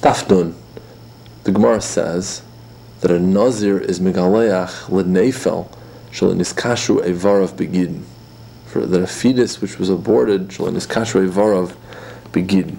Tafnun. The Gemara says that a nazir is megaleach l'neifel shel niskashu evarav begidin. For that a fetus which was aborted shel niskashu evarav begidin.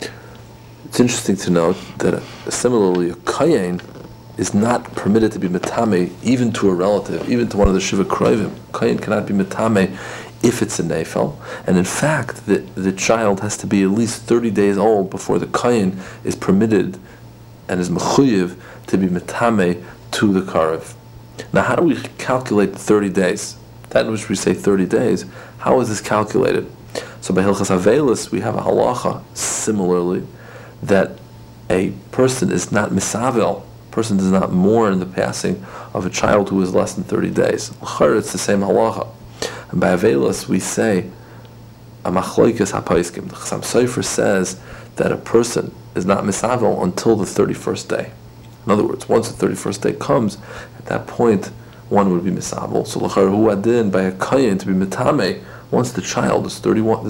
It's interesting to note that similarly a kayin is not permitted to be metame even to a relative, even to one of the shiva kroivim. Kayin cannot be metame if it's a neifel, and in fact the child has to be at least 30 days old before the kayin is permitted and is mechuyev to be metame to the karev. Now how do we calculate the 30 days? That in which we say 30 days, how is this calculated? So by Hilchas Avelis we have a halacha similarly that a person is not misavel, person does not mourn the passing of a child who is less than 30 days. It's the same halacha. And by Avelis we say a machloikas hapaiskim. The Chassam Sofer says that a person is not misavel until the 31st day. In other words, once the 31st day comes, at that point one would be misavel. So l'char hu adin by a kayin to be mitame. Once the child is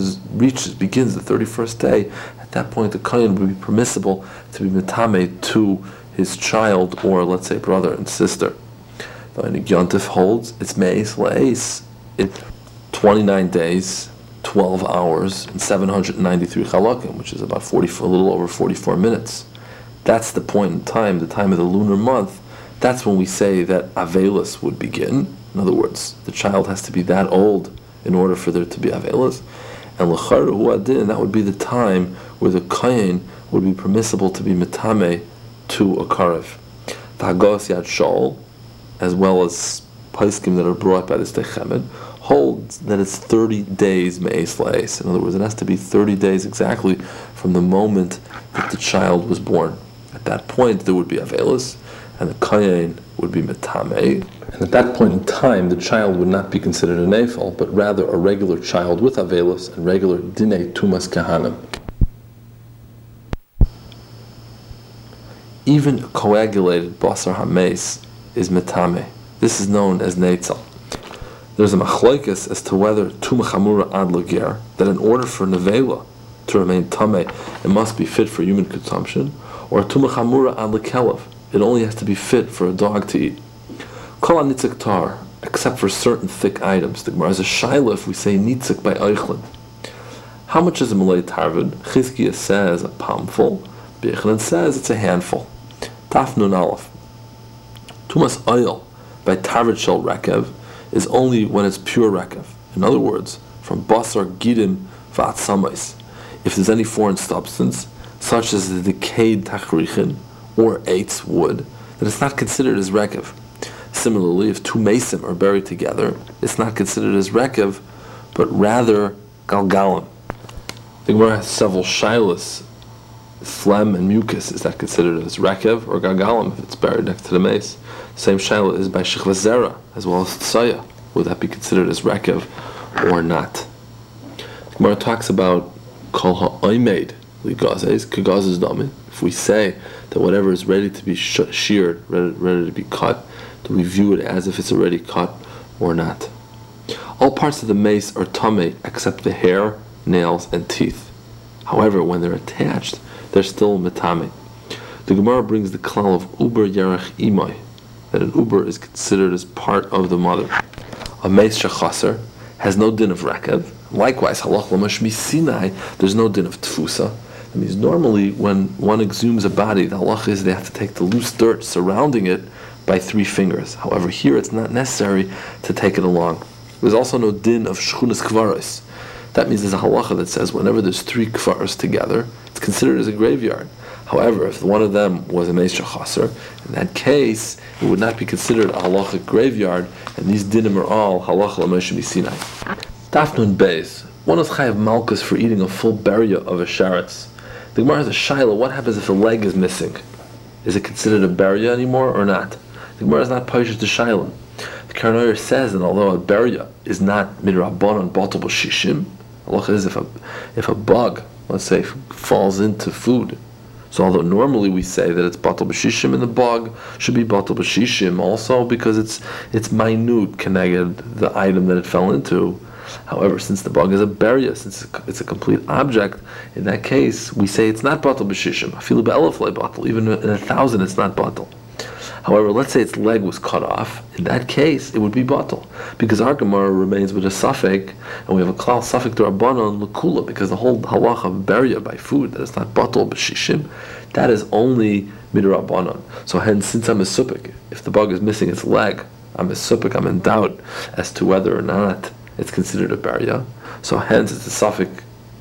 begins the 31st day, at that point the kayin would be permissible to be mitame to his child, or let's say brother and sister. The Yontif holds it's meis le'es. It's 29 days, 12 hours, and 793 chalakim, which is about a little over 44 minutes. That's the point in time, the time of the lunar month. That's when we say that Avelis would begin. In other words, the child has to be that old in order for there to be Avelis. And l'char hu adin, that would be the time where the kayin would be permissible to be metame to a karev. The Hagos Yad Shaul, as well as paiskim that are brought by this Techemed, holds that it's 30 days me'es la'es. In other words, it has to be 30 days exactly from the moment that the child was born. At that point, there would be Avelis, and the kayin would be metame. And at that point in time, the child would not be considered a neifel, but rather a regular child with Avelis and regular dinei tumas kahanim. Even coagulated basar hameis is metame. This is known as neitzel. There's a machlokes as to whether tuma chamura ad lager, that in order for nevela to remain tameh, it must be fit for human consumption, or tuma chamura ad lekelev, it only has to be fit for a dog to eat. Kol nitzik tar, except for certain thick items. The Gemara is a shaila if we say nitzik by eichlin. How much is a malay tarvid? Chizkiah says a palmful, Bechlan says it's a handful. Taf nun aleph. Tumas oil by tarvid shel rekev is only when it's pure rekev. In other words, from basar gidim v'atsamais. If there's any foreign substance, such as the decayed tachrichin or eitz wood, then it's not considered as rekev. Similarly, if two mesim are buried together, it's not considered as rekev, but rather galgalim. The Gemara has several shilas. Phlegm and mucus, is that considered as rekev or galgalim if it's buried next to the mace? Same shaila is by shechva zera as well as tsaya. Would that be considered as rekev or not? The Gemara talks about kol ha'oimed ligazes kagazes damin. If we say that whatever is ready to be sheared, ready to be cut, do we view it as if it's already cut or not? All parts of the mace are tameh except the hair, nails, and teeth. However, when they're attached, they're still metame. The Gemara brings the klal of uber yerech imay, that an uber is considered as part of the mother. A meis shechaser has no din of rekev. Likewise, halach l'mash misinai, there's no din of tfusa. That means normally when one exhumes a body, the halach is they have to take the loose dirt surrounding it by 3 fingers. However, here it's not necessary to take it along. There's also no din of shchunas kvaros. That means there's a halacha that says whenever there's 3 kvaros together, it's considered as a graveyard. However, if one of them was a meis shechaser, in that case, it would not be considered a halachic graveyard, and these dinim are all halacha l'moshe misinai. Tafnun beis. One is chayav malchus for eating a full beria of a sheretz. The Gemara has a shaila, what happens if a leg is missing? Is it considered a beria anymore or not? The Gemara is not poshet to shaila. The Karnoyer says that although a beria is not midrabanan batal b'shishim, halacha is if a bug, let's say, falls into food. So although normally we say that it's batal b'shishim and the bug should be batal b'shishim also because it's minute connected the item that it fell into, However, since the bug is a beria, since it's a complete object, in that case, we say it's not batal b'shishim. Afilu be'elef lo batal. Even in 1,000, it's not batal. However, let's say its leg was cut off. In that case, it would be batal, because our Gemara remains with a suffix, and we have a klal suffix to Rabbanon l'kula, because the whole halacha of beria by food that is not batal b'shishim, that is only midrabbanon. So hence, since I'm a supik, if the bug is missing its leg, I'm a supik, I'm in doubt as to whether or not it's considered a beria. So hence, it's a suffix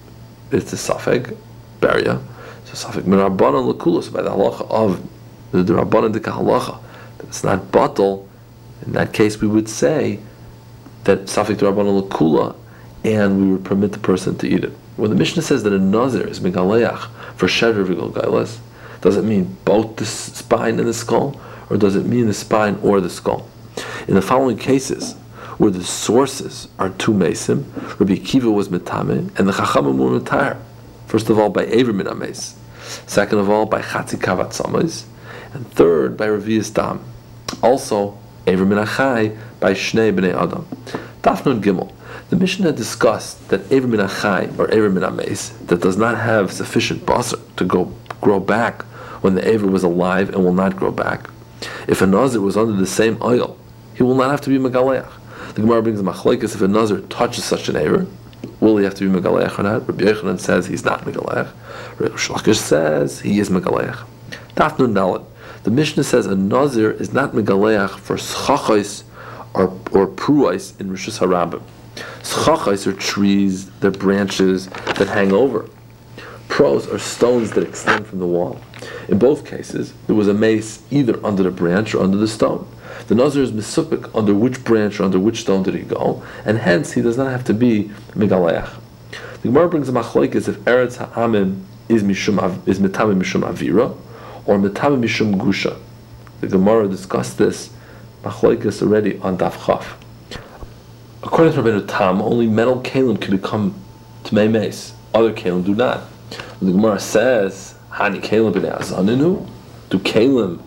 beria. So suffix midrabbanon l'kula. So by the halacha of the Rabbanan Dika halacha, that it's not batal, in that case we would say that suffix Rabbanan l'kula, and we would permit the person to eat it. When the Mishnah says that a nazir is megaleach for sheder v'gol gailas, does it mean both the spine and the skull, or does it mean the spine or the skull? In the following cases, where the sources are two mesim, Rabbi Akiva was metame, and the Chachamim were metar. First of all, by Eiver min hameis. Second of all, by Chatzi kavat samais. And third, by Revi'as Dam. Also, Eiver min hachai, by Shnei b'nei Adam. Daf Gimel. The Mishnah discussed that Eiver min hachai, or Eiver min hameis, that does not have sufficient basar to grow back when the Eiver was alive and will not grow back. If a nazir was under the same oil, he will not have to be megaleach. The Gemara brings a machlokes if a nazir touches such an Eiver, will he have to be megaleach or not? Rabbi Yochanan says he's not megaleach. Rabbi Shlakish says he is megaleach. Daf Nun Daled. The Mishnah says a nazir is not megaleach for schachos or pruais in Rishus Harabim. Schachos are trees, they're branches that hang over. Pros are stones that extend from the wall. In both cases, there was a mace either under the branch or under the stone. The nazir is misupik under which branch or under which stone did he go, and hence he does not have to be megaleach. The Gemara brings a machlokes if Eretz Ha'amim is mitame mishum avira, or metame mishum gusha. The Gemara discussed this machlokes already on Daf Chaf. According to Rabbeinu Tam, only metal kalim can become tmei meis. Other kalim do not. The Gemara says, "Hani kalim b'nei azaninu." Do kalim?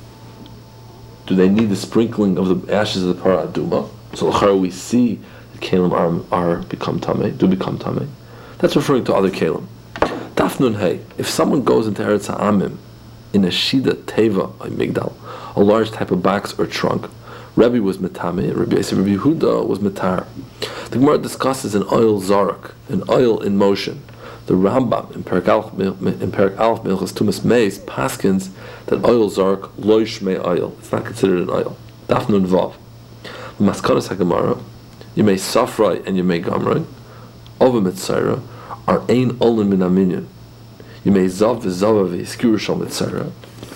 Do they need the sprinkling of the ashes of the parah aduma? So l'chara we see that kalim are become tamei, do become tamei. That's referring to other kalim. Daf Nun Hey. If someone goes into Eretz Ha'amim in a shida teva, a migdal, a large type of box or trunk, Rebbe was metame, Rabbi Yehuda was metar. The Gemara discusses an oil zarak, an oil in motion. The Rambam in Perek Aleph Milchas Tumas Meis paskins that oil zarak lo shmei oil. It's not considered an oil. Daf Nun Vav. The Maskanas HaGemara, Yemei Safrai and Yemei Gamrai, Ova Mitzayra, are ein olin min aminyan. Yemei Zav v'Zava v'Yiskiru shal Mitzayra,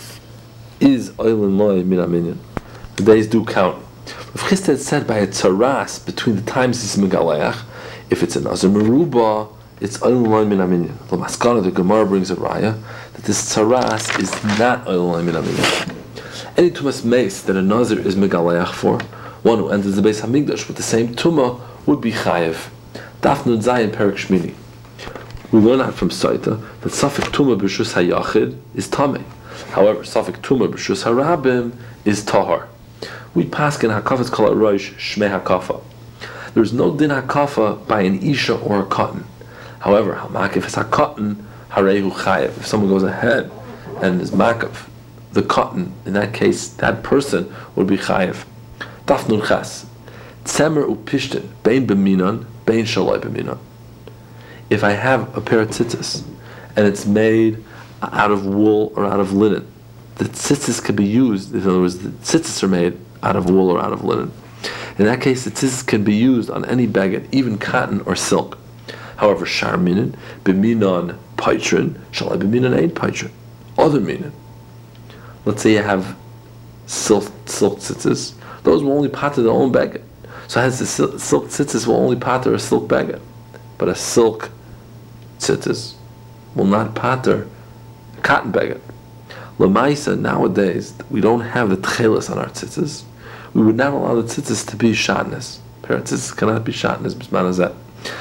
is oilin loy min aminyan. The days do count. Rav Chisda said by a tzaras between the times he's megaleach, if it's a nazir meruba, it's oilin loy min aminyan. The Maskana, the Gemara brings a raya that this tzaras is not oilin loy min aminyan. Any tumas meis that a nazir is megaleach for, one who enters the Beis Hamikdash with the same tumah would be chayev. Daf Nun Zayin Perek Shmini. We learn out from Saita that Safek Tumah B'Shus HaYachid is Tameh. However, Safek Tumah B'Shus HaRabim is Tahar. We paskin Hakafas Kol HaRosh Shmei Hakafa. There is no din Hakafa by an Isha or a cotton. However, Hamakif is HaKatan Harehu Chayev. If someone goes ahead and is Makif, the cotton, in that case, that person would be Chayev. Daf Nun Chas. Tzemer Upishtin Bein B'Minon Bein Shaloi B'Minon. If I have a pair of tzitzis and it's made out of wool or out of linen, the tzitzis can be used. In other words, the tzitzis are made out of wool or out of linen. In that case, the tzitzis can be used on any baguette, even cotton or silk. However, shar minin, b'minon paitrin, shalai b'minon ein paitrin. Other minin. Let's say you have silk tzitzis. Those will only pater their own baguette. So hence the silk tzitzis will only pater a silk baguette. But a silk tzitzis will not pater a cotton baguette. Lamaisa, nowadays, we don't have the tchelis on our tzitzis. We would not allow the tzitzis to be shatnez. Pair of tzitzis cannot be shatnez, b'zman hazeh.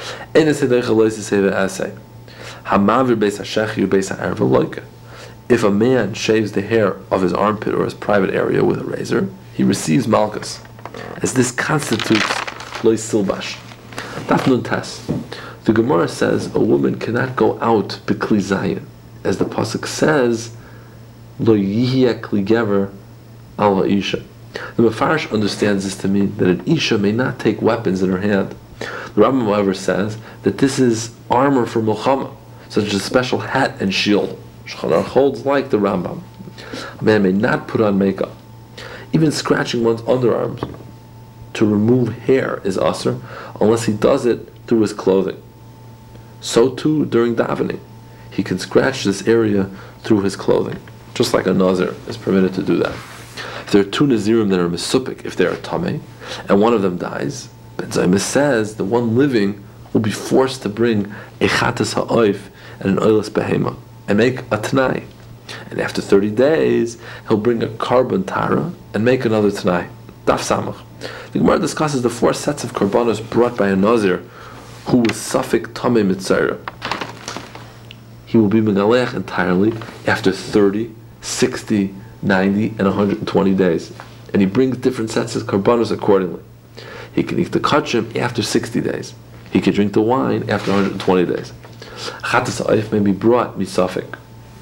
If a man shaves the hair of his armpit or his private area with a razor, he receives malchus, as this constitutes lois silbash. Daf Nun Tes. The Gemara says a woman cannot go out b'kli zayin, as the pasuk says, lo yihya kli gever al ha'isha. The Mefarish understands this to mean that an isha may not take weapons in her hand. The Rambam, however, says that this is armor for milchama, such as a special hat and shield. Shulchan Aruch holds like the Rambam. A man may not put on makeup. Even scratching one's underarms to remove hair is asr, unless he does it through his clothing. So too during davening, he can scratch this area through his clothing, just like a nazir is permitted to do that. If there are two nazirim that are mesupik, if they are tamei, and one of them dies, Ben Zaymis says the one living will be forced to bring a chatas ha'oif and an oilas behema and make a t'nai. And after 30 days, he'll bring a carbon tara and make another t'nai. Daf Samach. The Gemara discusses the 4 sets of karbanos brought by a nazir who was suffik tamei mitzayra. He will be megalech entirely after 30, 60, 90, and 120 days. And he brings different sets of karbanos accordingly. He can eat the kachim after 60 days. He can drink the wine after 120 days. Chatas ha'oif may be brought misafik.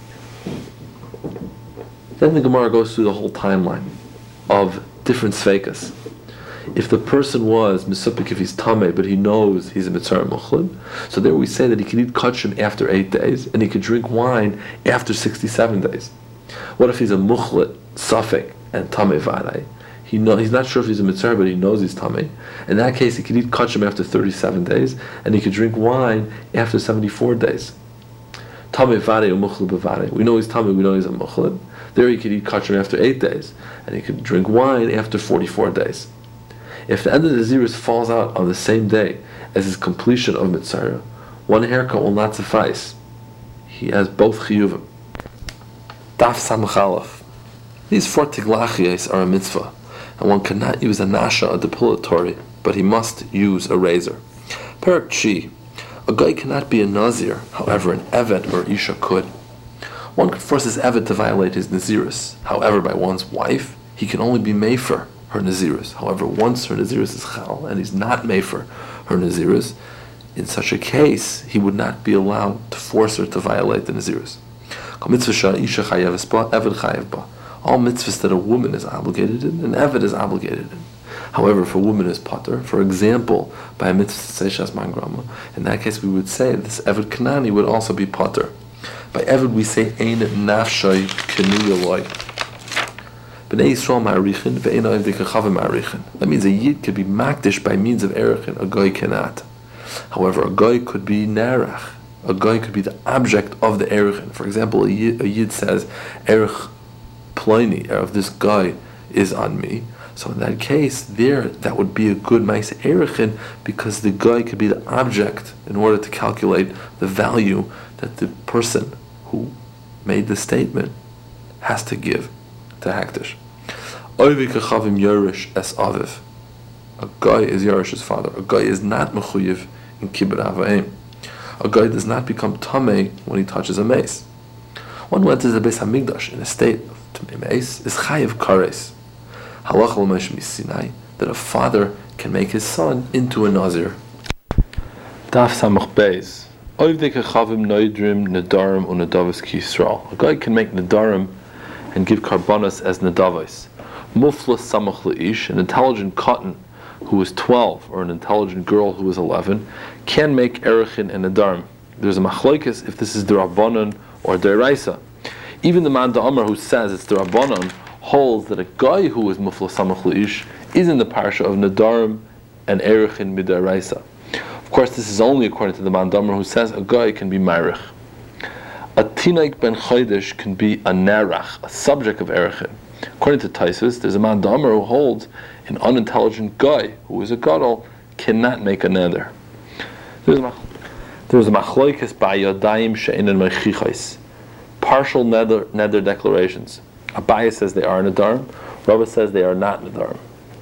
Then the Gemara goes through the whole timeline of different sveikas. If the person was misupik, if he's tamei, but he knows he's a mitzvah muchlin, so there we say that he can eat kachim after 8 days, and he can drink wine after 67 days. What if he's a muchlit, safek, and tamei vaday? He's not sure if he's a mitzvah, but he knows he's tamei. In that case, he can eat kachim after 37 days, and he can drink wine after 74 days. Tamei vaday or muchlit b'vaday. We know he's tamei, we know he's a muchlit. There he could eat kachim after 8 days, and he could drink wine after 44 days. If the end of the Naziris falls out on the same day as his completion of mitzvah, one haircut will not suffice. He has both chiyuvim. Daf Samach Aleph. These 4 tiglachiyos are a mitzvah, and one cannot use a nasha, a depilatory, but he must use a razor. Perak Chi. A guy cannot be a nazir, however an eved or isha could. One could force his eved to violate his naziris. However, by one's wife, he can only be mefer her naziris. However, once her naziris is chal and he's not mefer her naziris, in such a case, he would not be allowed to force her to violate the naziris. All mitzvahs that a woman is obligated in, an eved is obligated in. However, if a woman is pater, for example, by a mitzvah seishas mangrama, in that case we would say this eved kanani would also be pater. By eved we say ein nafshay kenu yaloi. B'nei Yisrael ma'arichin ve'ein oiv v'kachavim ma'arichin. That means a yid could be makdish by means of erichin, a goy cannot. However, a goy could be narach. A goy could be the object of the erichin. For example, a yid says, erich pliny, of this guy is on me. So in that case, that would be a good ma'aseh erichin, because the guy could be the object in order to calculate the value that the person who made the statement has to give to Hakdish. Oivi kachavim yorish es aviv. A guy is Yorish's father. A guy is not mechuyev in kibbut avayim. A guy does not become tamei when he touches a mace. One went to the Beis Hamikdash in a state of tamei mace is chayiv kares. Halach l'moshe misinai, that a father can make his son into a nazir. Daf Samach Beis. Oivdei kachavim noidrim nedarim unedavos ki Yisrael. A guy can make nedarim and give karbanos as nedavos. Muflas samach leish, an intelligent cotton who is 12, or an intelligent girl who is 11, can make erichin and nedarim. There's a machlokes if this is derabanan or deraisa. Even the man da'amar who says it's derabanan holds that a guy who is muflas samach leish is in the parsha of nedarim and erichin midaraisa. Of course, this is only according to the man da'amar who says a guy can be ma'arich. A tinaik ben chodesh can be a narach, a subject of erichin. According to Taisus, there's a man da'amar who holds an unintelligent guy who is a gadol cannot make a nether. There's a machlokes by yodayim she'einen mechichos. Partial nether declarations. Abaye says they are nedarim. Rava says they are not nedarim.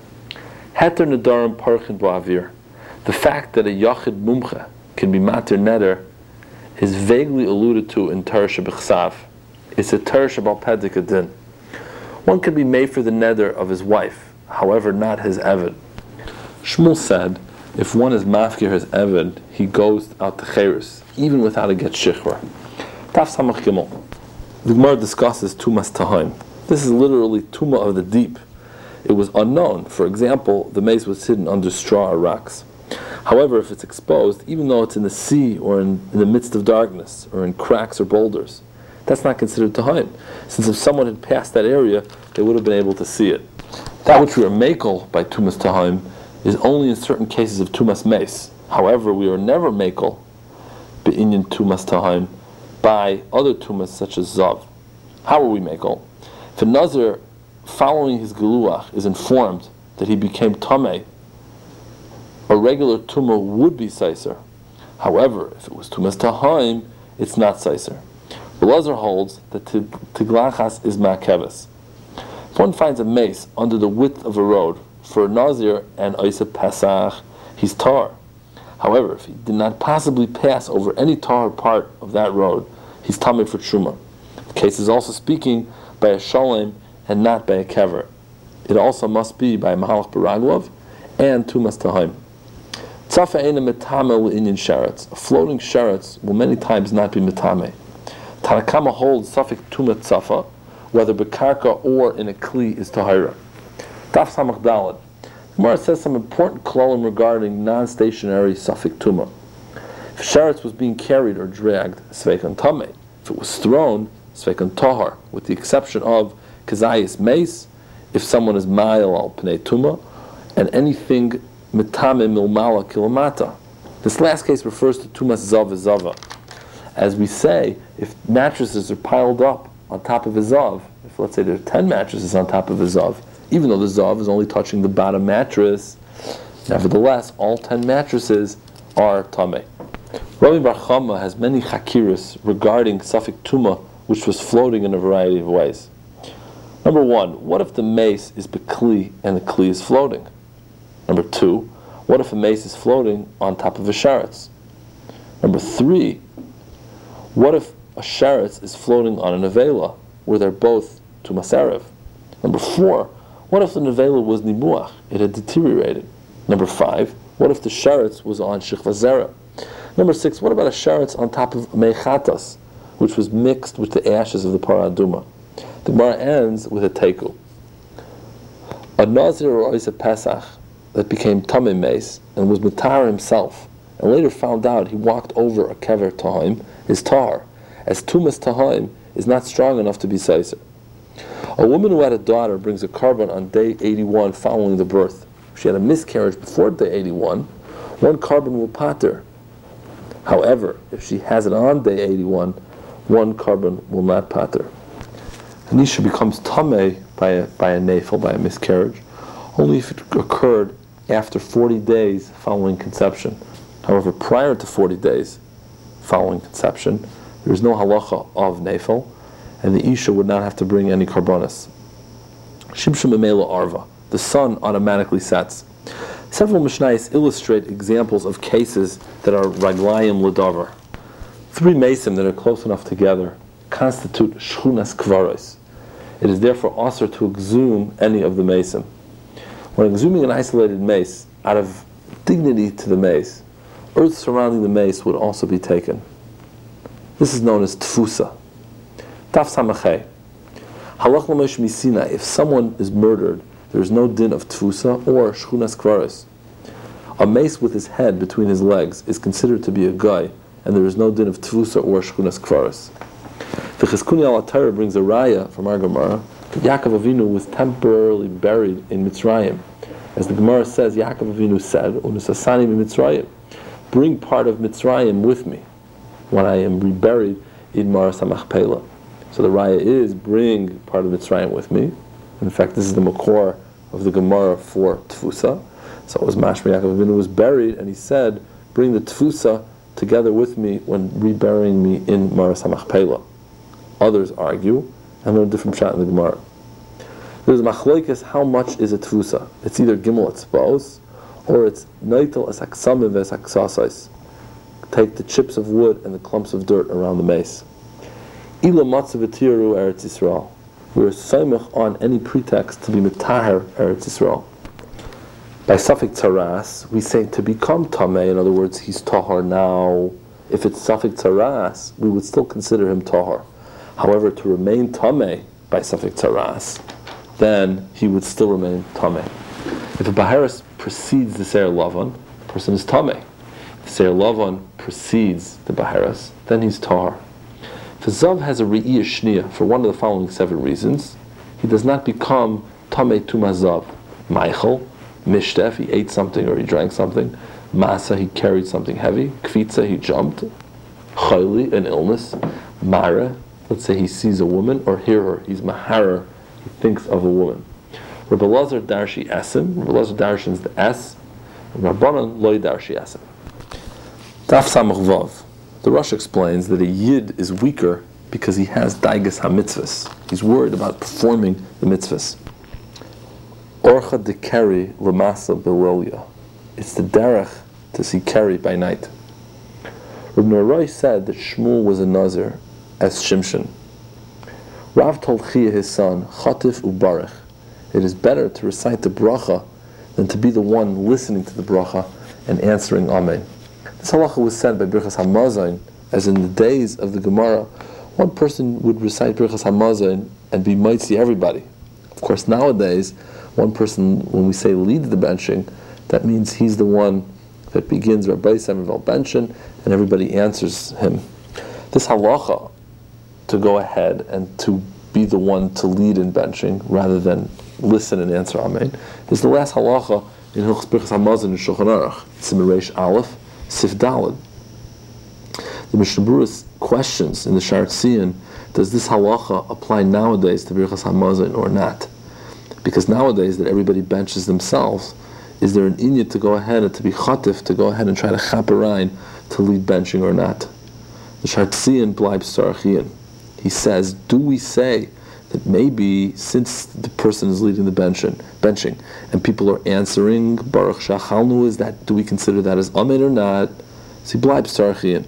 Heter nedarim parchin ba'avir. The fact that a yachid mumcha can be matir nether is vaguely alluded to in Torah Shebechsav. It's a Torah Shebal Pedik Adin. One can be made for the nether of his wife, however not his eved. Shmuel said If one is mafkir his eved, he goes out to Cheres, even without a get shichra. Taf Samach Gimel. The Gemara discusses Tumas Tahim. This is literally Tuma of the deep. It was unknown. For example, the mace was hidden under straw or rocks. However, if it's exposed, even though it's in the sea or in the midst of darkness or in cracks or boulders, that's not considered Tahim. Since if someone had passed that area, they would have been able to see it. That which we are makel by Tumas Tahim is only in certain cases of Tumas Mace. However, we are never makel be'inyan Tumas Tahim by other Tumas such as Zav. How are we makel? If a Nazir following his Geluach is informed that he became Tameh, a regular Tumah would be Seiser. However, if it was Tumas Tahim, it's not Seiser. Belazar holds that Tiglachas is Ma'keves. If one finds a mace under the width of a road, for a Nazir and Isa Pesach, he's tar. However, if he did not possibly pass over any tar part of that road, he's tamei for Truma. The case is also speaking by a Shalem and not by a Kever. It also must be by a Mahalach Baraglov and Tumas Tahim. Tzafa eina metame l'inyan sheretz. A floating sheretz will many times not be metame. Tanakama holds Safik Tumat Tzafa, whether bekarka or in a kli is tahira. Daf Samach Daled. Gemara says some important klolim regarding non-stationary Safik Tuma. If sheretz was being carried or dragged, sveikan tameh. If it was thrown, sveikan tahar, with the exception of kazayis mace, if someone is ma'il al pnei tuma, and anything mitame milmala kilomata. This last case refers to tumas zav zava. As we say, if mattresses are piled up on top of a zav, if let's say there are 10 mattresses on top of a zav, even though the zav is only touching the bottom mattress, nevertheless, all 10 mattresses are tameh. Rabbi Bar Chama has many chakiras regarding Safik Tuma, which was floating in a variety of ways. Number one, what if the mace is bekli and the kli is floating? Number two, what if a mace is floating on top of a sheretz? Number three, what if a sheretz is floating on a nevela, where they're both tumas erev? Number four, what if the nevela was nimuach, it had deteriorated? Number five, what if the sheretz was on shichva zera? Number six, what about a sheretz on top of mechatas, which was mixed with the ashes of the paraduma? The Gemara ends with a teku. A Nazir or Isa Pesach that became tamei mace and was matar himself, and later found out he walked over a kever tahim, is tar, as tumas tahim is not strong enough to be seiser. A woman who had a daughter brings a carbon on day 81 following the birth. If she had a miscarriage before day 81, one carbon will pater. However, if she has it on day 81, one carbon will not pater. Anisha becomes tamei by a nafel, by a miscarriage, only if it occurred after 40 days following conception. However, prior to 40 days following conception, there is no halacha of nafel, and the isha would not have to bring any karbonis. Shimshum emela arva, the sun automatically sets. Several mishnayos illustrate examples of cases that are raglayim l'davar. 3 mesim that are close enough together constitute shchunas kvaros. It is therefore also to exhume any of the mesim. When exhuming an isolated mace, out of dignity to the mace, earth surrounding the mace would also be taken. This is known as tfusa. Taf samachay. Halach l'mesh misina, if someone is murdered, there is no din of tfusa or shchunas kvaros. A mace with his head between his legs is considered to be a guy, and there is no din of tfusa or shchunas kvaros. The Chizkuni al Atayr brings a raya from our Gemara that Yaakov Avinu was temporarily buried in Mitzrayim. As the Gemara says, Yaakov Avinu said, "Unusasani Mitzrayim, bring part of Mitzrayim with me when I am reburied in Maras HaMachpelah." So the raya is, bring part of Mitzrayim with me. In fact, this is the makor of the Gemara for Tfusa. So it was Mashma Yaakov Avinu was buried, and he said, bring the Tfusa together with me when reburying me in Maras HaMachpelah. Others argue, and learn a different shot in the Gemara. There's machlokes, how much is a tfusa? It's either gimel etzbos, or it's neitel as aksamim ves aksasais. Take the chips of wood and the clumps of dirt around the mace. Ila matzav etiru Eretz Yisrael. We're soimach on any pretext to be mitaher Eretz Yisrael. By suffix taras, we say to become tameh. In other words, he's tahar now. If it's suffix taras, we would still consider him tahar. However, to remain tameh by suffix taras, then he would still remain tameh. If a baharis precedes the seir lavan, the person is tameh. If the seir lavan precedes the baharis, then he's tahar. If a zav has a re'iyah shniya for one of the following 7 reasons, he does not become tameh tuma zav. Meichel, mishtef, he ate something or he drank something. Masa, he carried something heavy. Kvitza, he jumped. Chayli, an illness. Mara, let's say he sees a woman or hear her. He's mahara, he thinks of a woman. Rabbi Lazar darshi esim. Rabbi Lazar darshins the es. Rabbanan loy darshi esim. Daf samach vav. The Rosh explains that a yid is weaker because he has daigas ha-mitzvahs. He's worried about performing the mitzvahs. Orcha dekeri lamasa bilolya. It's the derech to see keri by night. Reb Norai said that Shmuel was a nazir as Shimshon. Rav told Chia his son, Chatif ubarech. It is better to recite the bracha than to be the one listening to the bracha and answering Amen. This halacha was said by Birchas Hamazon, as in the days of the Gemara, one person would recite Birchas Hamazon and be mitzi everybody. Of course, nowadays, one person, when we say leads the benching, that means he's the one that begins Rabbi Samuel benching, and everybody answers him. This halacha, to go ahead and to be the one to lead in benching rather than listen and answer Amen, is the last halacha in Hilchos Birchas Hamazon in Shulchan Aruch. It's in Reish Aleph, Sif Daled. The Mishnah Berurah questions in the Sha'ar Tzion, does this halacha apply nowadays to Birchas Hamazon or not? Because nowadays that everybody benches themselves, is there an inyat to go ahead and to be chatif, to go ahead and try to chaperein to lead benching or not? The Sha'ar Tzion bleib Sarachian. He says, do we say that maybe since the person is leading the benching and people are answering Baruch Shachalnu, is that, do we consider that as Amen or not? So he bleib Sarachian.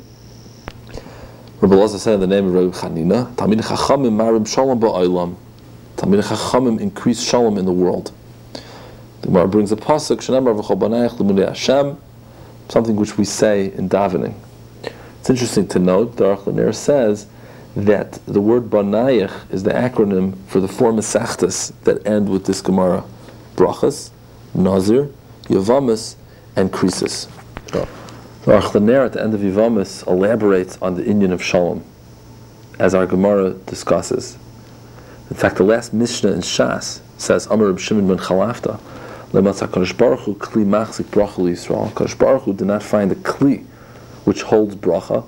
Rabbi Elazar said in the name of Rabbi Chanina, Talmidei Chachamim marim shalom ba'olam. Talmidei Chachamim increase shalom in the world. The Gemara brings a pasuk, Shenamar v'chol banayach l'mudei Hashem, something which we say in davening. It's interesting to note, the Aruch LaNer says that the word banayach is the acronym for the 4 mesachtas that end with this Gemara: brachas, nazir, yavamis, and krisis. The Aruch LaNer at the end of Yavamis elaborates on the inyan of shalom, as our Gemara discusses. In fact, the last Mishnah in Shas says, Amar Reb Shimon ben Chalafta, Lematza Kadosh Baruch Hu kli machzik bracha l'Yisrael. Kadosh Baruch Hu did not find a kli which holds bracha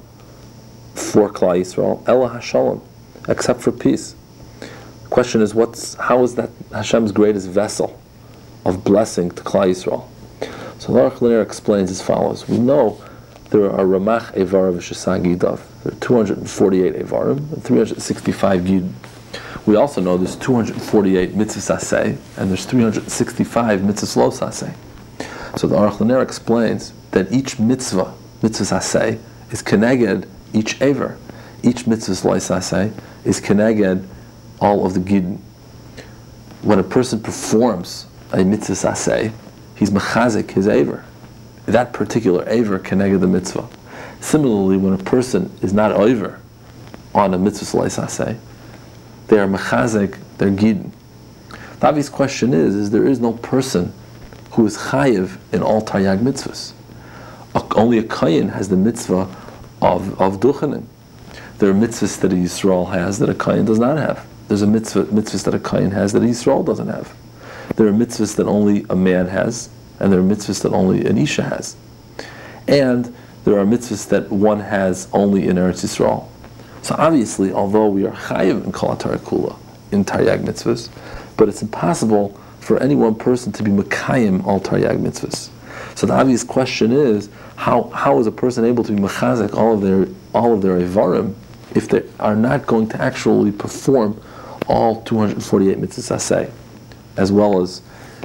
for Klal Yisrael, Ela HaShalom, except for peace. The question is, how is that Hashem's greatest vessel of blessing to Klal Yisrael? So the Aruch LaNer explains as follows. We know there are Ramach Evar v'Shesag Yidav. There are 248 Evarim and 365 Yid. We also know there's 248 mitzvahs aseh and there's 365 mitzvahs lo aseh. So the Aruch LaNer explains that each mitzvahs aseh, is keneged each Ever. Each mitzvahs lo aseh is keneged all of the Gidin. When a person performs a mitzvahs aseh, he's mechazik his Ever. That particular Ever keneged the mitzvah. Similarly, when a person is not Ever on a mitzvahs lo aseh, they are mechazik, they're gidin. The obvious question is there is no person who is chayiv in all taryag mitzvahs. Only a kayin has the mitzvah of duchenin. There are mitzvahs that a Yisrael has that a kayin does not have. There's a mitzvahs that a kayin has that a Yisrael doesn't have. There are mitzvahs that only a man has, and there are mitzvahs that only an isha has. And there are mitzvahs that one has only in Eretz Yisrael. So obviously, although we are chayiv in Kol HaTorah Kula, in Taryag mitzvahs, but it's impossible for any one person to be mekayim all Taryag mitzvahs. So the obvious question is, how is a person able to be mechazik all of their Evarim if they are not going to actually perform all 248 mitzvahs aseh, as well as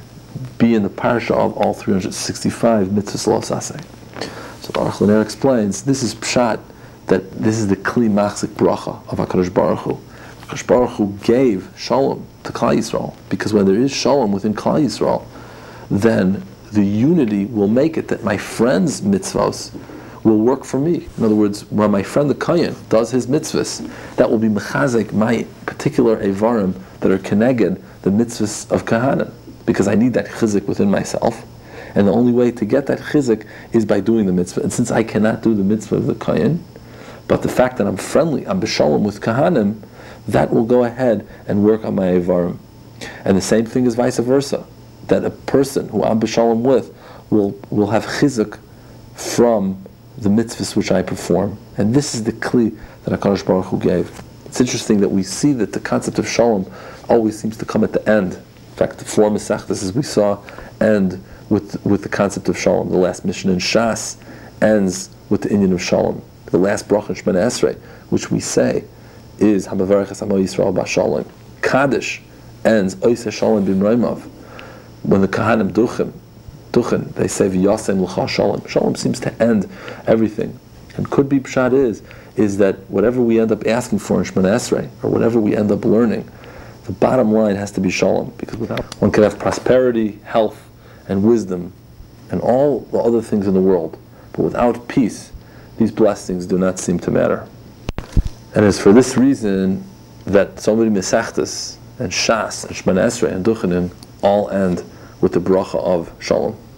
be in the parsha of all 365 mitzvahs lo aseh? So the Aruch LaNer explains, this is pshat, that this is the kli machzik bracha of HaKadosh Baruch Hu. HaKadosh Baruch Hu gave shalom to Klal Yisrael, because when there is shalom within Klal Yisrael, then the unity will make it that my friend's mitzvahs will work for me. In other words, when my friend the Kayan does his mitzvahs, that will be mechazek my particular evarim that are keneged the mitzvahs of Kahanim, because I need that chizik within myself. And the only way to get that chizik is by doing the mitzvah. And since I cannot do the mitzvah of the Kayan, but the fact that I'm friendly, I'm b'shalom with Kahanim, that will go ahead and work on my evarim. And the same thing is vice versa, that a person who I'm b'shalom with will have chizik from the mitzvahs which I perform. And this is the kli that HaKadosh Baruch Hu gave. It's interesting that we see that the concept of shalom always seems to come at the end. In fact, the four Masechtas, as we saw, end with the concept of shalom. The last mission in Shas ends with the inyan of shalom. The last bracha in Shemona Esrei, which we say, is Hamavarech Es Amo Yisrael B'Shalom. Kaddish ends Oiseh Shalom B'Mroimav. When the Kahanim Duchen, they say V'yasem L'cha Shalom. Shalom seems to end everything. And could be pshat is that whatever we end up asking for in Shemona Esrei, or whatever we end up learning, the bottom line has to be shalom, because without one can have prosperity, health, and wisdom, and all the other things in the world, but without peace, these blessings do not seem to matter. And it's for this reason that so many Mesechtas and Shas and Shemona Esrei and Duchenim all end with the bracha of shalom.